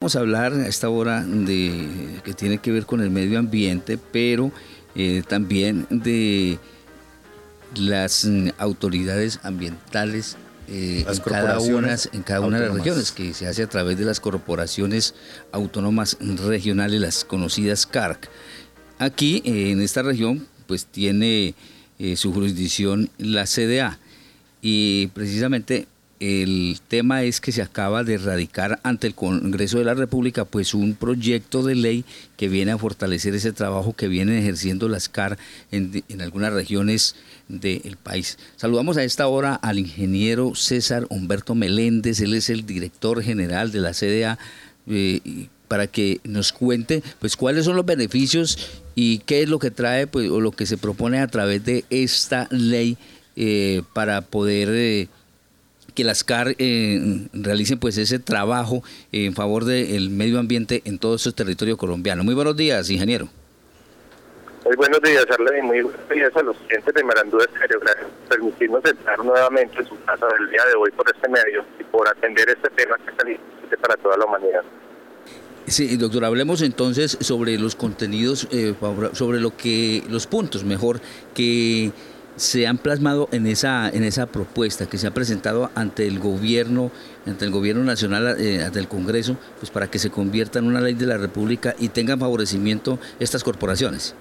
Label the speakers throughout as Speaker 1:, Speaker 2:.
Speaker 1: vamos a hablar a esta hora de que tiene que ver con el medio ambiente, pero también de las autoridades ambientales en cada una de las regiones, que se hace a través de las corporaciones autónomas regionales, las conocidas CARC. Aquí, en esta región, pues tiene su jurisdicción la CDA, y precisamente el tema es que se acaba de radicar ante el Congreso de la República pues un proyecto de ley que viene a fortalecer ese trabajo que vienen ejerciendo las CAR en algunas regiones del país. Saludamos a esta hora al ingeniero César Humberto Meléndez, él es el director general de la CDA, para que nos cuente pues cuáles son los beneficios y qué es lo que trae pues, o lo que se propone a través de esta ley para poder que las CAR realicen pues ese trabajo en favor del medio ambiente en todo ese territorio colombiano. Muy buenos días, ingeniero.
Speaker 2: Muy buenos días, Arley. Muy buenos días a los clientes de Marandú Estéreo. Gracias por permitirnos entrar nuevamente en su casa del día de hoy por este medio y por atender este tema que es tan importante para toda la humanidad.
Speaker 1: Sí, doctor, hablemos entonces sobre los contenidos, sobre los puntos mejor que se han plasmado en esa propuesta que se ha presentado ante el gobierno nacional, ante el Congreso, pues para que se convierta en una ley de la República y tengan favorecimiento estas corporaciones.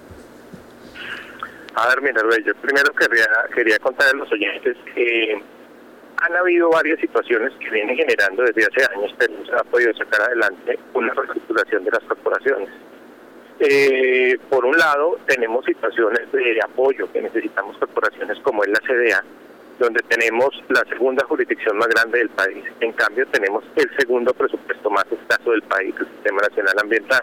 Speaker 2: A ver, mira, yo primero quería contar a los oyentes que han habido varias situaciones que vienen generando desde hace años, pero no se ha podido sacar adelante una reestructuración de las corporaciones. Por un lado, tenemos situaciones de apoyo que necesitamos corporaciones como es la CDA, donde tenemos la segunda jurisdicción más grande del país. En cambio, tenemos el segundo presupuesto más escaso del país, el Sistema Nacional Ambiental.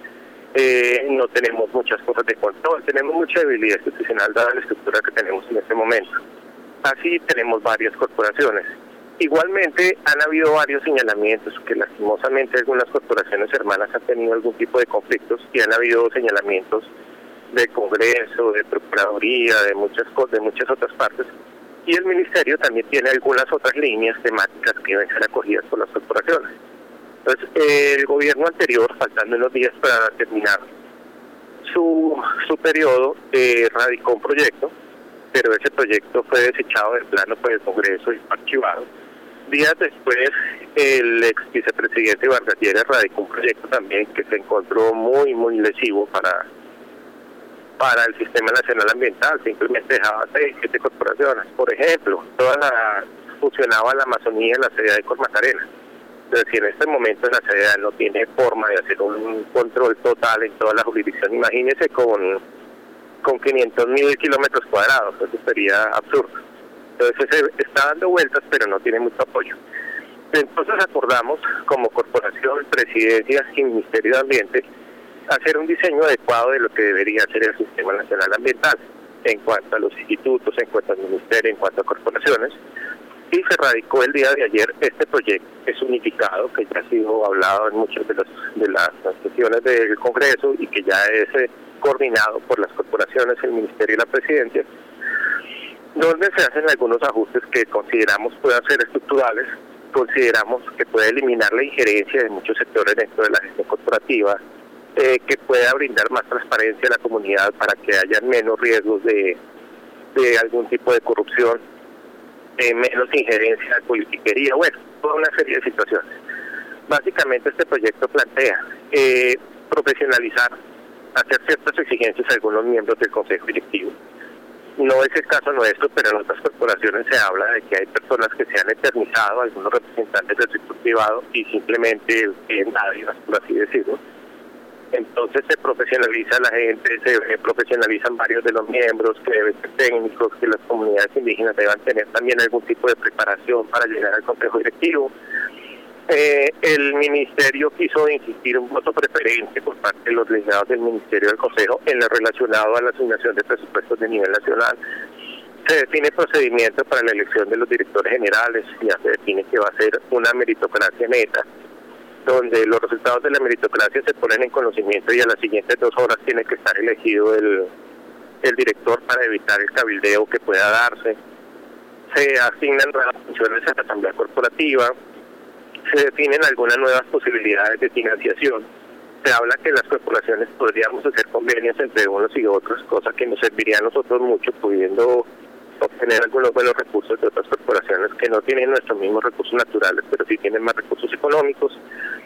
Speaker 2: No tenemos muchas cosas de control, tenemos mucha debilidad institucional dada la estructura que tenemos en este momento. Así tenemos varias corporaciones. Igualmente han habido varios señalamientos que lastimosamente algunas corporaciones hermanas han tenido algún tipo de conflictos y han habido señalamientos de Congreso, de Procuraduría, de muchas otras partes, y el Ministerio también tiene algunas otras líneas temáticas que deben ser acogidas por las corporaciones. Entonces el gobierno anterior, faltando unos días para terminar su periodo, radicó un proyecto, pero ese proyecto fue desechado del plano por el Congreso y archivado. Días después, el ex vicepresidente Vargas Lleras radicó un proyecto también que se encontró muy lesivo para el Sistema Nacional Ambiental. Simplemente dejaba 6-7 corporaciones. Por ejemplo, fusionaba la Amazonía en la CDA de Cormacarena. Entonces, si en este momento la CDA no tiene forma de hacer un control total en toda la jurisdicción, imagínese con 500.000 kilómetros cuadrados, eso sería absurdo. Entonces está dando vueltas, pero no tiene mucho apoyo. Entonces acordamos, como corporación, presidencia y Ministerio de Ambiente, hacer un diseño adecuado de lo que debería ser el Sistema Nacional Ambiental, en cuanto a los institutos, en cuanto al Ministerio, en cuanto a corporaciones, y se radicó el día de ayer este proyecto. Es unificado, que ya ha sido hablado en muchas de las sesiones del Congreso y que ya es coordinado por las corporaciones, el Ministerio y la Presidencia, donde se hacen algunos ajustes que consideramos puedan ser estructurales, consideramos que puede eliminar la injerencia de muchos sectores dentro de la gestión corporativa, que pueda brindar más transparencia a la comunidad para que haya menos riesgos de algún tipo de corrupción, menos injerencia de politiquería, bueno, toda una serie de situaciones. Básicamente este proyecto plantea profesionalizar, hacer ciertas exigencias a algunos miembros del Consejo Directivo. No es el caso nuestro, pero en otras corporaciones se habla de que hay personas que se han eternizado, algunos representantes del sector privado, y simplemente dádivas, por así decirlo. Entonces se profesionaliza la gente, se profesionalizan varios de los miembros, que deben ser técnicos, que las comunidades indígenas deban tener también algún tipo de preparación para llegar al Consejo Directivo. El Ministerio quiso insistir un voto preferente por parte de los delegados del Ministerio del Consejo en lo relacionado a la asignación de presupuestos de nivel nacional. Se define procedimiento para la elección de los directores generales, ya se define que va a ser una meritocracia neta, donde los resultados de la meritocracia se ponen en conocimiento y a las siguientes 2 horas tiene que estar elegido el director para evitar el cabildeo que pueda darse. Se asignan nuevas funciones a la Asamblea Corporativa. se definen algunas nuevas posibilidades de financiación. Se habla que las corporaciones podríamos hacer convenios entre unos y otros, cosa que nos serviría a nosotros mucho, pudiendo obtener algunos buenos recursos de otras corporaciones que no tienen nuestros mismos recursos naturales, pero sí tienen más recursos económicos.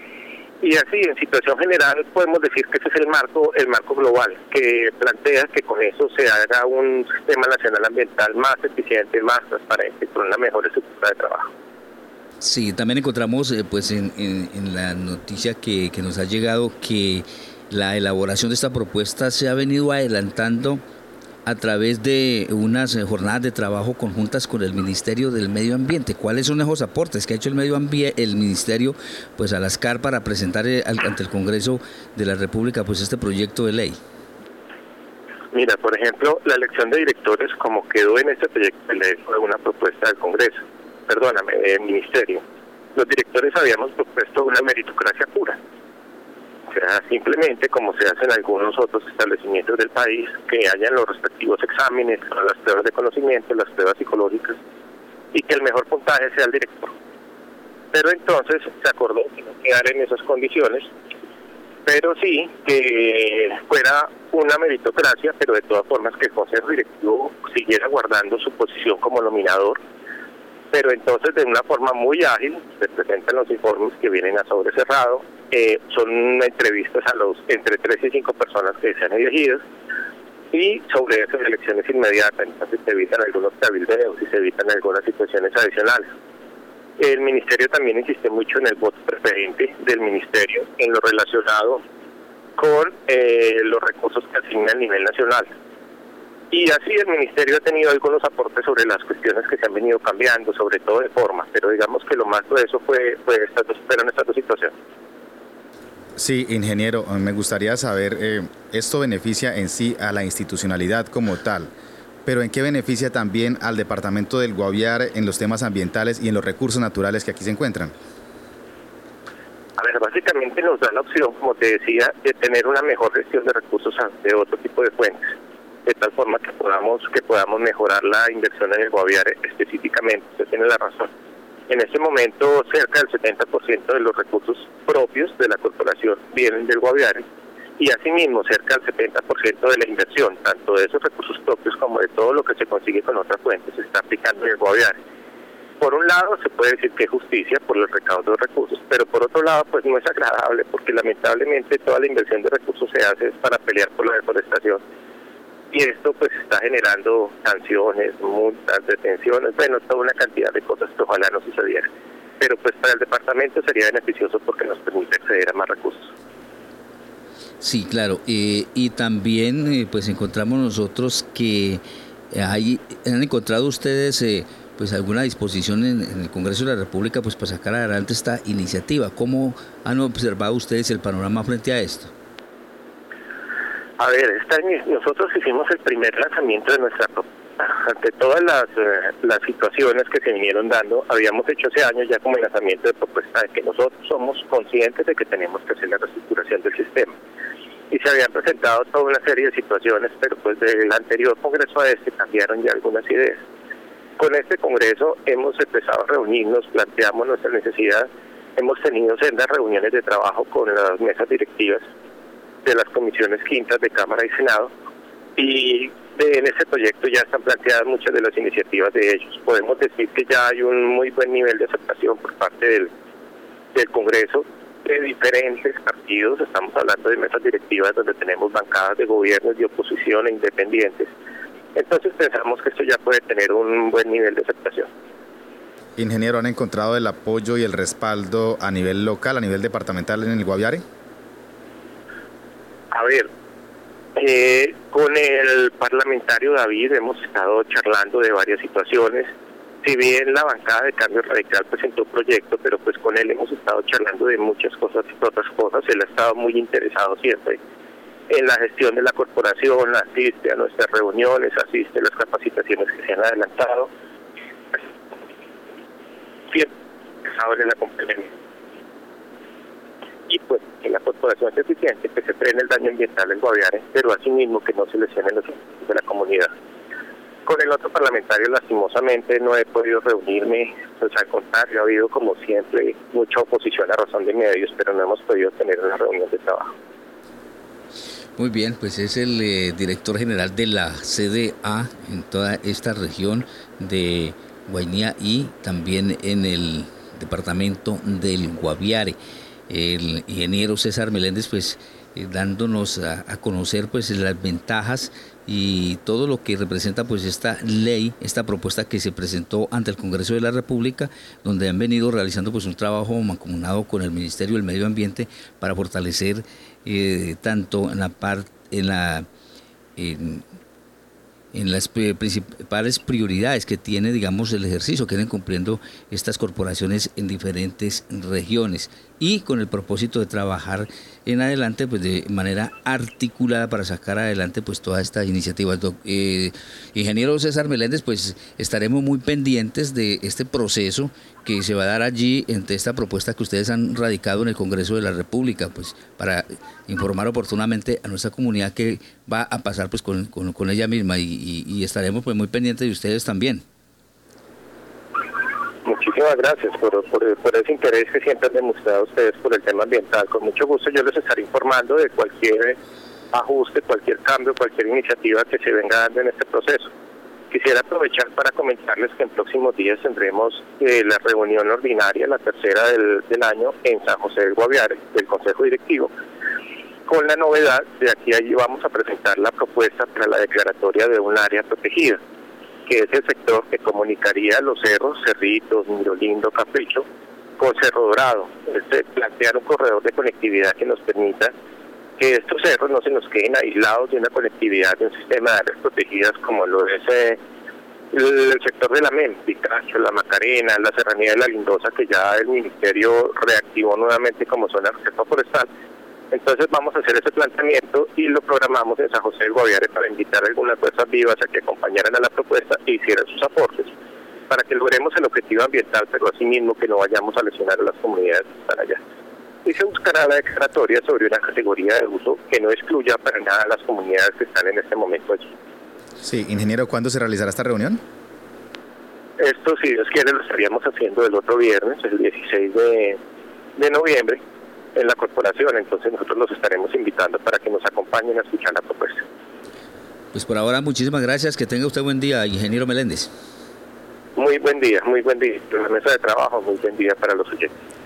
Speaker 2: Y así, en situación general, podemos decir que ese es el marco global, que plantea que con eso se haga un sistema nacional ambiental más eficiente, más transparente, con una mejor estructura de trabajo.
Speaker 1: Sí, también encontramos pues en la noticia que nos ha llegado que la elaboración de esta propuesta se ha venido adelantando a través de unas jornadas de trabajo conjuntas con el Ministerio del Medio Ambiente. ¿Cuáles son esos aportes que ha hecho el Ministerio pues a las CAR para presentar ante el Congreso de la República pues este proyecto de ley?
Speaker 2: Mira, por ejemplo, la elección de directores, como quedó en este proyecto de ley, fue una propuesta del Congreso, del Ministerio. Los directores habíamos propuesto una meritocracia pura. O sea, simplemente como se hace en algunos otros establecimientos del país, que hayan los respectivos exámenes, las pruebas de conocimiento, las pruebas psicológicas, y que el mejor puntaje sea el director. Pero entonces se acordó que no quedar en esas condiciones, pero sí que fuera una meritocracia, pero de todas formas que el Consejo Directivo siguiera guardando su posición como nominador, pero entonces de una forma muy ágil se presentan los informes que vienen a sobre cerrado, son entrevistas a los entre 3 y 5 personas que sean elegidas, y sobre esas elecciones inmediatas, entonces se evitan algunos cabildeos y se evitan algunas situaciones adicionales. El Ministerio también insiste mucho en el voto preferente del Ministerio, en lo relacionado con los recursos que asigna a nivel nacional. Y así el Ministerio ha tenido algunos aportes sobre las cuestiones que se han venido cambiando, sobre todo de forma, pero digamos que lo más grueso fueron estas dos situaciones.
Speaker 3: Sí, ingeniero, me gustaría saber, esto beneficia en sí a la institucionalidad como tal, pero ¿en qué beneficia también al departamento del Guaviare en los temas ambientales y en los recursos naturales que aquí se encuentran?
Speaker 2: A ver, básicamente nos da la opción, como te decía, de tener una mejor gestión de recursos de otro tipo de fuentes, de tal forma que podamos mejorar la inversión en el Guaviare específicamente. Usted tiene la razón. En este momento, cerca del 70% de los recursos propios de la corporación vienen del Guaviare, y asimismo cerca del 70% de la inversión, tanto de esos recursos propios como de todo lo que se consigue con otras fuentes, se está aplicando en el Guaviare. Por un lado, se puede decir que es justicia por el recaudo de recursos, pero por otro lado, pues no es agradable, porque lamentablemente toda la inversión de recursos se hace para pelear por la deforestación. Y esto pues está generando sanciones, multas, detenciones, bueno, toda una cantidad de cosas que ojalá no sucedieran. Pero pues para el departamento sería beneficioso porque nos permite acceder a más recursos.
Speaker 1: Sí, claro, y también pues encontramos nosotros que han encontrado ustedes pues alguna disposición en el Congreso de la República pues para sacar adelante esta iniciativa. ¿Cómo han observado ustedes el panorama frente a esto?
Speaker 2: A ver, nosotros hicimos el primer lanzamiento de nuestra propuesta. Ante todas las situaciones que se vinieron dando, habíamos hecho hace años ya como el lanzamiento de propuesta de que nosotros somos conscientes de que tenemos que hacer la reestructuración del sistema. Y se habían presentado toda una serie de situaciones, pero pues del anterior Congreso a este cambiaron ya algunas ideas. Con este Congreso hemos empezado a reunirnos, planteamos nuestra necesidad, hemos tenido sendas reuniones de trabajo con las mesas directivas de las comisiones quintas de Cámara y Senado, y en este proyecto ya están planteadas muchas de las iniciativas de ellos. Podemos decir que ya hay un muy buen nivel de aceptación por parte del Congreso de diferentes partidos. Estamos hablando de mesas directivas donde tenemos bancadas de gobierno, de oposición e independientes. Entonces pensamos que esto ya puede tener un buen nivel de aceptación.
Speaker 3: Ingeniero, ¿han encontrado el apoyo y el respaldo a nivel local, a nivel departamental en el Guaviare?
Speaker 2: A ver, con el parlamentario David hemos estado charlando de varias situaciones. Si bien la bancada de Cambio Radical presentó un proyecto, pero pues con él hemos estado charlando de muchas cosas y otras cosas. Él ha estado muy interesado siempre en la gestión de la corporación, asiste a nuestras reuniones, asiste a las capacitaciones que se han adelantado. Siempre sabe la complementación. Y pues que la corporación es eficiente, que se frene el daño ambiental en Guaviare, pero asimismo que no se lesionen los intereses de la comunidad. Con el otro parlamentario lastimosamente no he podido reunirme, pues al contrario, ha habido como siempre mucha oposición a razón de medios, pero no hemos podido tener una reunión de trabajo.
Speaker 1: Muy bien, pues es el director general de la CDA en toda esta región de Guainía y también en el departamento del Guaviare. El ingeniero César Meléndez, pues dándonos a conocer pues las ventajas y todo lo que representa pues esta ley, esta propuesta que se presentó ante el Congreso de la República, donde han venido realizando pues un trabajo mancomunado con el Ministerio del Medio Ambiente para fortalecer tanto en la parte en las principales prioridades que tiene, digamos, el ejercicio que vienen cumpliendo estas corporaciones en diferentes regiones y con el propósito de trabajar en adelante pues de manera articulada para sacar adelante pues toda esta iniciativa. Ingeniero César Meléndez, pues estaremos muy pendientes de este proceso que se va a dar allí entre esta propuesta que ustedes han radicado en el Congreso de la República, pues para informar oportunamente a nuestra comunidad que va a pasar pues con ella misma y estaremos pues muy pendientes de ustedes también.
Speaker 2: Muchísimas gracias por ese interés que siempre han demostrado ustedes por el tema ambiental. Con mucho gusto yo les estaré informando de cualquier ajuste, cualquier cambio, cualquier iniciativa que se venga dando en este proceso. Quisiera aprovechar para comentarles que en próximos días tendremos la reunión ordinaria, la tercera del año, en San José del Guaviare, del Consejo Directivo, con la novedad de aquí allí vamos a presentar la propuesta para la declaratoria de un área protegida, que es el sector que comunicaría los cerros, Cerritos, Mirolindo, Capricho, con Cerro Dorado. Es plantear un corredor de conectividad que nos permita que estos cerros no se nos queden aislados de una conectividad de un sistema de áreas protegidas como lo es el sector de la MEM, Picacho, la Macarena, la Serranía de la Lindosa, que ya el Ministerio reactivó nuevamente como zona de reserva forestal. Entonces vamos a hacer ese planteamiento y lo programamos en San José del Guaviare para invitar a algunas fuerzas vivas a que acompañaran a la propuesta e hicieran sus aportes para que logremos el objetivo ambiental, pero asimismo que no vayamos a lesionar a las comunidades que están allá. Y se buscará la declaratoria sobre una categoría de uso que no excluya para nada a las comunidades que están en este momento allí.
Speaker 3: Sí, ingeniero, ¿cuándo se realizará esta reunión?
Speaker 2: Esto, si Dios quiere, lo estaríamos haciendo el otro viernes, el 16 de noviembre, en la corporación. Entonces nosotros los estaremos invitando para que nos acompañen a escuchar la propuesta.
Speaker 1: Pues por ahora muchísimas gracias, que tenga usted buen día, ingeniero Meléndez.
Speaker 2: Muy buen día, en la mesa de trabajo, muy buen día para los oyentes.